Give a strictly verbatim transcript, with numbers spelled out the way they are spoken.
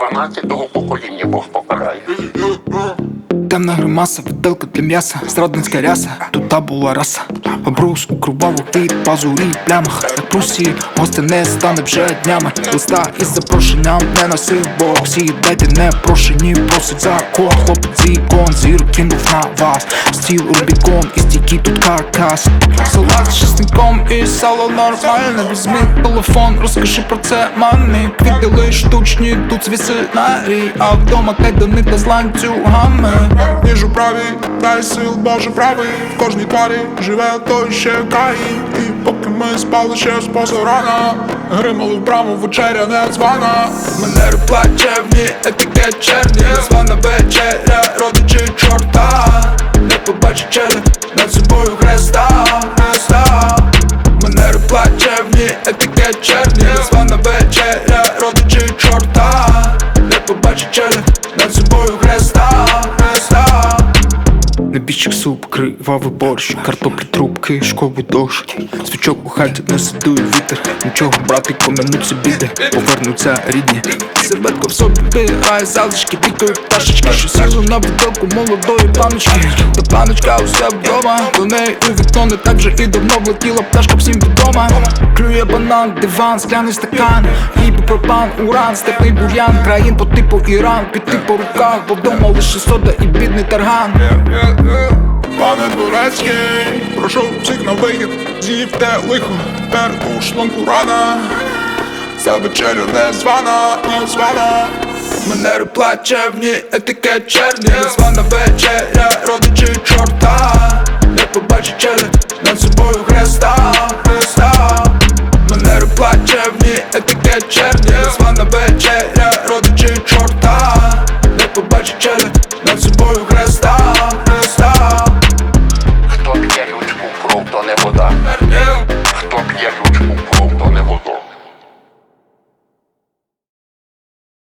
дванадцятого покоління Бог покарає. Темна гримаса, виделка для м'яса, зрадницька ряса, тут та була раса. Обрус у кроваву від пазурі плямах. Як Прусії, гостя не стане вже днями. Листа із запрошенням не носив Бог. Всі дайте непрошені, просить закон. Хлопець з ікон, зір кинув на вас. Стіл Рубікон, і стійкий тут каркас. Салат з чесником і сало нормальне. Візьми телефон, розкажи про це мамі. Квітили штучні, тут свісинарій. А вдома кайдани та з ланцюгами. Ніж у правій, дай сил Боже правий. В кожній тварі живе той ще Каїн. І поки ми спали ще з позорана, гримали в браму, вечеря не звана. Манери плачевні, етикет черні. Звана вечеря, родичі чорта. Не побачить челядь, над собою хреста, хреста. Манери плачевні, етикет черні. Звана вечеря, родичі чорта. Не побачить челядь, над собою хреста, хреста. Небіжчик суп, кривавий борщ, картоплі, трубки, шковий дощ. Свічок у хаті не сидує вітер. Нічого, братику, минуться біди, повернуться рідні. Серветка в собі виграє залишки дикої пташечки, що сіли на виделку молодої паночки. Та паночка усе вдома, до неї у вікно не так же і давно влетіла пташка, всім відома. Клює банан, диван, скляний стакан, хліб, пропан, уран, степний бур'ян. Країн по типу Іран, піти по руках, бо вдома лише сода і бідний тарган. Пане Дворецький, прошу всіх на вихід, з'ївте лихо, тепер у шлунку рана. Ця вечеря не звана, не звана. Манери плачевні, етикет черні. Звана вечеря, родичі чорта. Не побачить челядь, над собою хреста, хреста. Манери плачевні, етикет черні. Звана вечеря, родичі чорта.